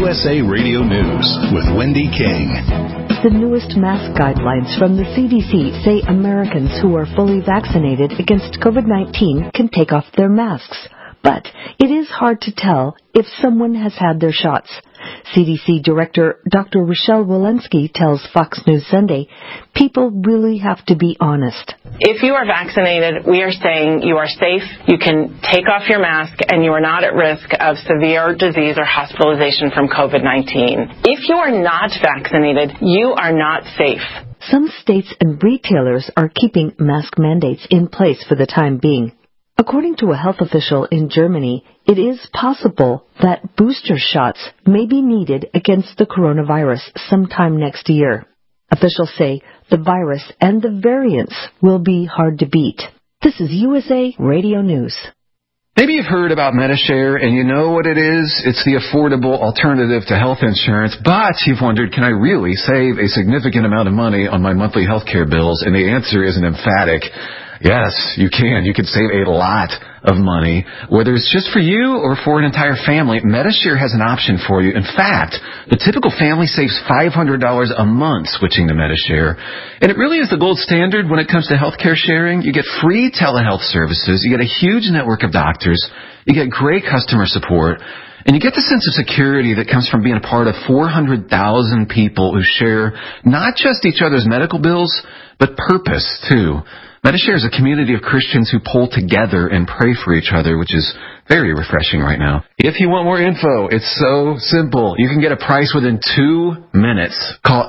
USA Radio News with Wendy King. The newest mask guidelines from the CDC say Americans who are fully vaccinated against COVID-19 can take off their masks. But it is hard to tell if someone has had their shots. CDC Director Dr. Rochelle Walensky tells Fox News Sunday, people really have to be honest. If you are vaccinated, we are saying you are safe, you can take off your mask, and you are not at risk of severe disease or hospitalization from COVID-19. If you are not vaccinated, you are not safe. Some states and retailers are keeping mask mandates in place for the time being. According to a health official in Germany, it is possible that booster shots may be needed against the coronavirus sometime next year. Officials say the virus and the variants will be hard to beat. This is USA Radio News. Maybe you've heard about Medi-Share and you know what it is. It's the affordable alternative to health insurance, but you've wondered, can I really save a significant amount of money on my monthly health care bills? And the answer is an emphatic yes, you can. You can save a lot of money, whether it's just for you or for an entire family. Medi-Share has an option for you. In fact, the typical family saves $500 a month switching to Medi-Share. And it really is the gold standard when it comes to healthcare sharing. You get free telehealth services. You get a huge network of doctors. You get great customer support. And you get the sense of security that comes from being a part of 400,000 people who share not just each other's medical bills, but purpose, too. Medi-Share is a community of Christians who pull together and pray for each other, which is very refreshing right now. If you want more info, it's so simple. You can get a price within 2 minutes. Call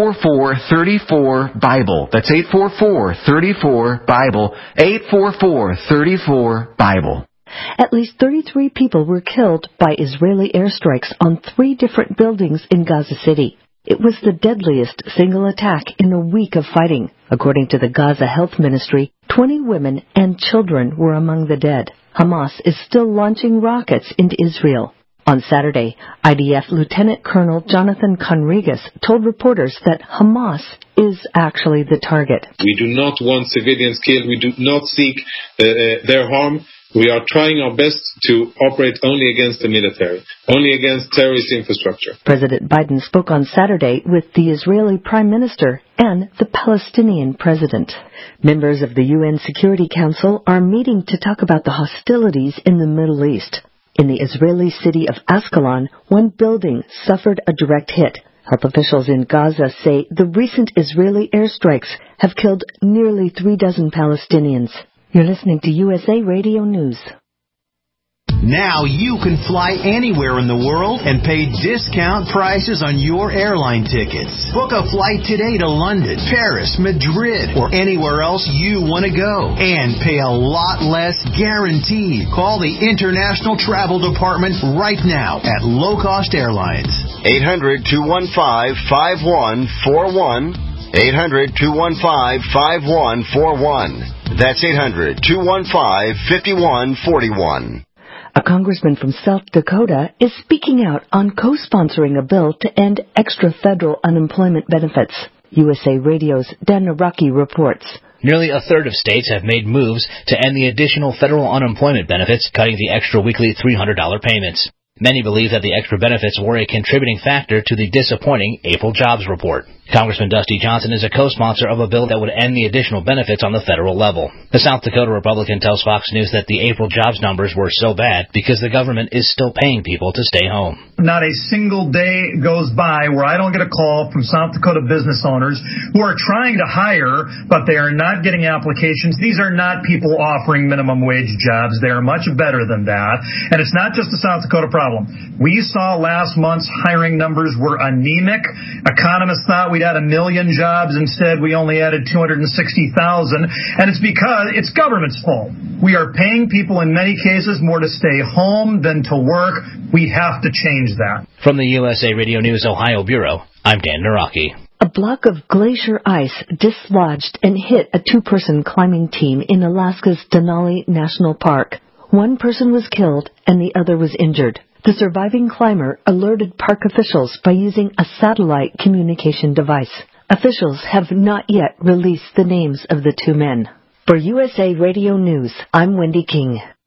844-34-BIBLE. That's 844-34-BIBLE. 844-34-BIBLE. At least 33 people were killed by Israeli airstrikes on 3 different buildings in Gaza City. It was the deadliest single attack in a week of fighting. According to the Gaza Health Ministry, 20 women and children were among the dead. Hamas is still launching rockets into Israel. On Saturday, IDF Lieutenant Colonel Jonathan Conrigas told reporters that Hamas is actually the target. We do not want civilians killed. We do not seek their harm. We are trying our best to operate only against the military, only against terrorist infrastructure. President Biden spoke on Saturday with the Israeli Prime Minister and the Palestinian President. Members of the UN Security Council are meeting to talk about the hostilities in the Middle East. In the Israeli city of Ascalon, one building suffered a direct hit. Health officials in Gaza say the recent Israeli airstrikes have killed nearly 36 Palestinians. You're listening to USA Radio News. Now you can fly anywhere in the world and pay discount prices on your airline tickets. Book a flight today to London, Paris, Madrid, or anywhere else you want to go. And pay a lot less guaranteed. Call the International Travel Department right now at Low Cost Airlines. 800-215-5141. 800-215-5141. That's 800-215-5141. A congressman from South Dakota is speaking out on co-sponsoring a bill to end extra federal unemployment benefits. USA Radio's Dan Naraki reports. Nearly a third of states have made moves to end the additional federal unemployment benefits, cutting the extra weekly $300 payments. Many believe that the extra benefits were a contributing factor to the disappointing April jobs report. Congressman Dusty Johnson is a co-sponsor of a bill that would end the additional benefits on the federal level. The South Dakota Republican tells Fox News that the April jobs numbers were so bad because the government is still paying people to stay home. Not a single day goes by where I don't get a call from South Dakota business owners who are trying to hire, but they are not getting applications. These are not people offering minimum wage jobs. They are much better than that. And it's not just a South Dakota problem. We saw last month's hiring numbers were anemic. Economists thought we'd add 1 million jobs. Instead, we only added 260,000. And it's because it's government's fault. We are paying people in many cases more to stay home than to work. We have to change that. From the USA Radio News Ohio Bureau, I'm Dan Naraki. A block of glacier ice dislodged and hit a 2-person climbing team in Alaska's Denali National Park. 1 person was killed and the other was injured. The surviving climber alerted park officials by using a satellite communication device. Officials have not yet released the names of the 2 men. For USA Radio News, I'm Wendy King.